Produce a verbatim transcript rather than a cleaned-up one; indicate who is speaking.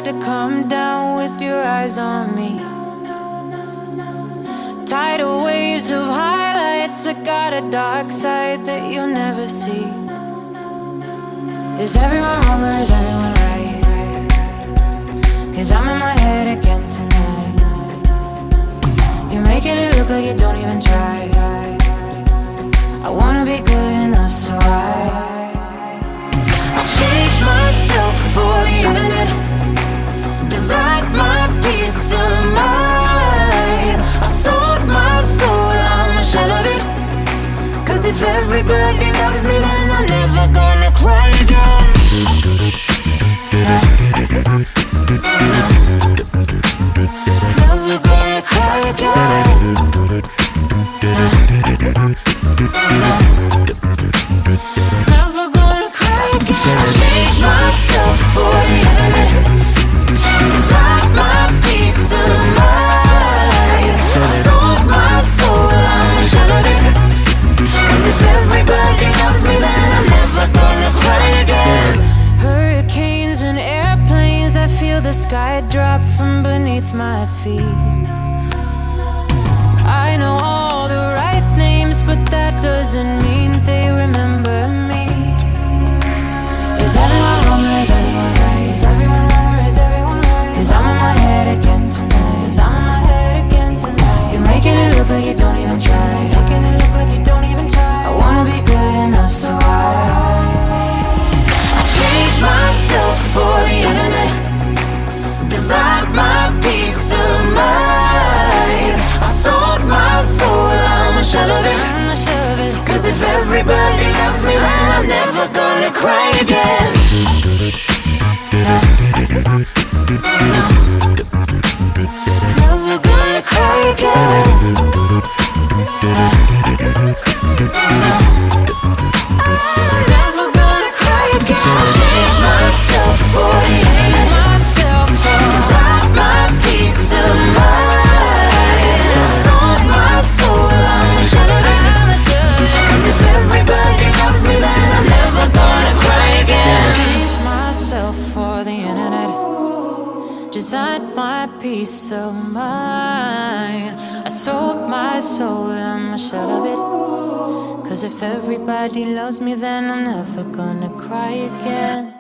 Speaker 1: to come down with your eyes on me. Tidal waves of highlights, I got a dark side that you'll never see. Is everyone wrong or is everyone right? Cause I'm in my head again tonight. You're making it look like you don't even try. I wanna be good enough, so I I changed myself for the internet. Designed my peace of mind. I sold my soul, I'm a shell of it. Cause if everybody loves me, then I'm never gonna cry again. No, no. Never gonna cry again. No, no. Never gonna cry again. I changed myself for the internet. Designed my peace of mind. I sold my soul, I'm a shell of it. Cause if everybody loves me, then I'm never gonna cry again. Hurricanes and airplanes, I feel the sky drop from beneath my feet. I know all the right names, but that doesn't mean they remember me. Is everyone wrong or is everyone right? Is everyone wrong or is everyone right? Cause I'm in my head again tonight. Cause I'm in my head again tonight. You're making it look like you don't even try. Making it look like you don't even try. I wanna be good enough, so I I changed myself for the internet. Designed my peace of mind. I sold my soul, I'm a shell of it. Cause if everybody loves me, then I'm never gonna cry again. No, no. Never gonna cry again. No, no. I'm never gonna cry again. I changed myself for the internet. Designed my peace of mind. I sold my soul, I'm a shell of it. Cause if everybody loves me, then I'm never gonna cry again. Changed myself for the internet. Designed my peace of mind. I sold my soul, I'm a shell of it. Cause if everybody loves me, then I'm never gonna cry again.